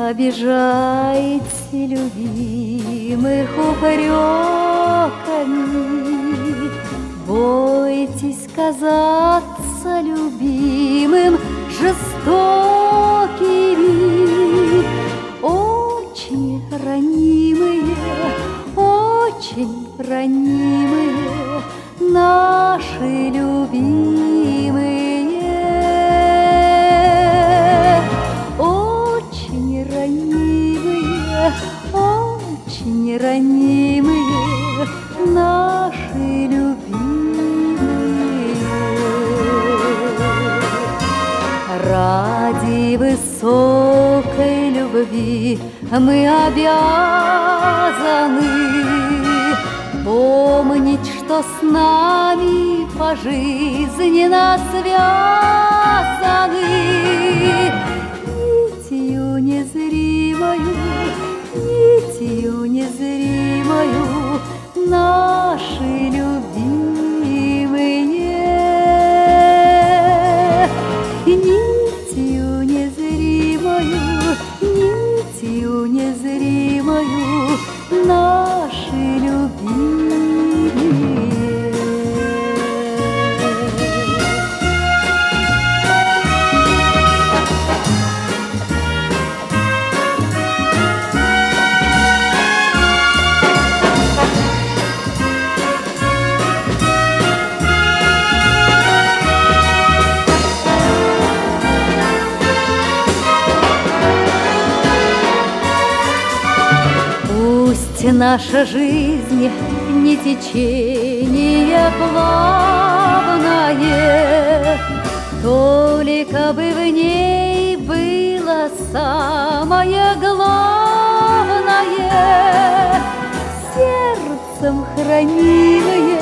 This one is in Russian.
обижайте любимых упреками, бойтесь казаться любимым жестокими. Очень ранимые, очень ранимые наши любимые. Очень ранимые, очень ранимые наши любимые. Ради высокой любви мы обязаны помнить, что с нами пожизненно связаны нитью незримою, нитью незримою наши любимые. Нитью незримою, нитью незримою наши любимые. Пусть наша жизнь не течение плавное, только бы в ней было самое главное, сердцем хранимое,